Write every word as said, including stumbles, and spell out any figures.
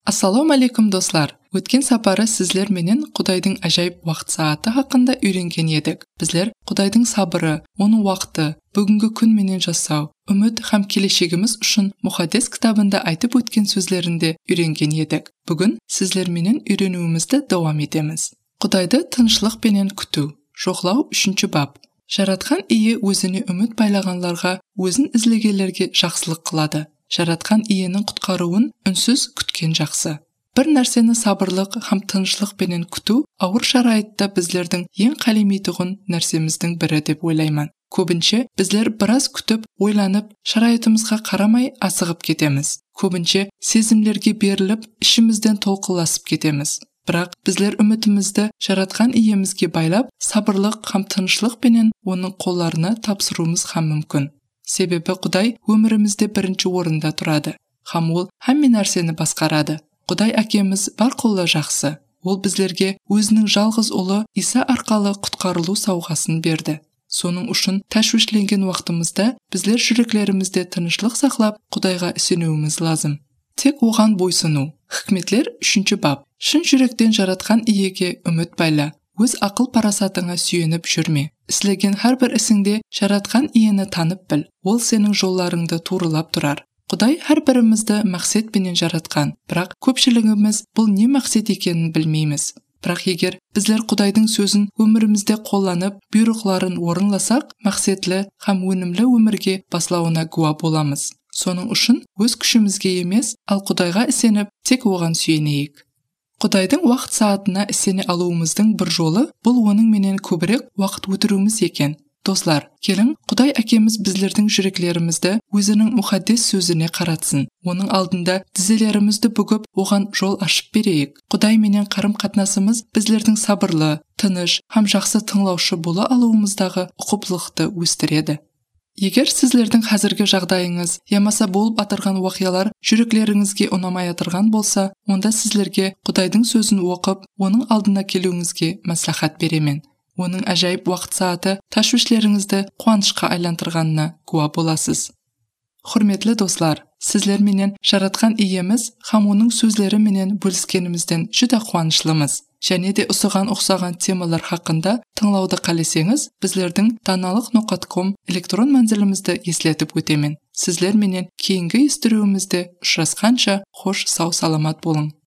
Ассаламу алейкум достар. Өткен сапары сізлер менен Құдайдың ажайып уақыт сааты хақында үйренген едік. Біздер Құдайдың сабыры, оның уақыты, бүгінгі күн менен жасау, үміт һәм келешегіміз үшін Мұхаддес кітабында айтып өткен сөзлерінде үйренген едік. Бүгін сізлер менен үйренуімізді давам етеміз. Құдайды тынышлық пенен күту. Жоқлау үшінші бап. Жаратқан ие өзіне үміт байлағанларға, өзін ізлегендерге жақсылық қылады. Жаратқан иенің құтқаруын үнсіз күткен жақсы. Бір нәрсені сабырлық һәм тынышлық пенен күту ауыр шарайтта біздердің ең қалемейтұғын нәрсеміздің бірі деп ойлаймын. Көбінше біздер біраз күтіп, ойланып, шарайтымызға қарамай асығып кетеміз. Көбінше сезімлерге беріліп, ішімізден толқыласып кетеміз. Бірақ біздер үмітімізді жаратқан иемізге байлап, сабырлық һәм тынышлық пенен оның қоларына тапсыруымыз һәм мүмкін. Себебі Құдай өмірімізде бірінші орында тұрады. Һәм ол һәмме нәрсені басқарады. Құдай әкеміз бар қолы жақсы. Ол біздерге өзінің жалғыз ұлы Иса арқалы құтқарылу сауғасын берді. Соның үшін тәшвишленген уақытымызда біздер жүректерімізде тынышлық сақлап, Құдайға сенуіміз лазым. Тек оған бойсыну. Хикметлер үшінші бап. Шын жүректен жаратқан иеге үміт байла. Өз ақыл парасатыңа сүйеніп жүрме. Істеген әрбір ісіңде жаратқан иені танып біл. Ол сенің жолларыңды турылап тұрар. Құдай әрбірімізді мақсатпенен жаратқан, бірақ көпшілігіміз бұл не мақсат екенін білмейміз. Бірақ егер біздер Құдайдың сөзін өмірімізде қолданып, бұйрықтарын орынласақ, мақсатлы һәм өнімлі өмірге баслауына гуа боламыз. Соның үшін өз күшімізге емес, ал Құдайға сеніп, тек оған сүйенейік. Құдайдың уақыт саатына сене алуымыздың бір жолы бұл оның менен көбірек уақыт өтіруіміз екен. Достар, келің, Құдай әкеміз біздердің жүректерімізді өзінің мұхаддес сөзіне қаратсын. Оның алдында тізелерімізді бүгіп, оған жол ашып берейік. Құдай менен қарым-қатынасымыз біздердің сабырлы, тыныш һәм жақсы тыңлаушы бола алуымыздағы ұқыптылықты өстіреді. Егер сізлердің қазіргі жағдайыңыз, ямаса болып атырған уақиялар жүректеріңізге ұнамай атырған болса, онда сізлерге Құдайдың сөзін оқып, оның алдына келуіңізге мәслихат беремін. Оның ажайып уақыт сааты тәшвишлеріңізді қуанышқа айландырғанына гуа боласыз. Құрметлі достар, сізлер менен жаратқан иеміз һәм оның сөзлері менен бөліскенімізден жүдә қуанышлымыз. Және де ұсыған ұқсаған темалар хақында тыңлауды қалесеңіз, біздердің даналық нұқта ком электрон мәнзілімізді еслетіп өтемін. Сізлер менен кейінгі естіруімізді ұшырасқанша хош сау саламат болың.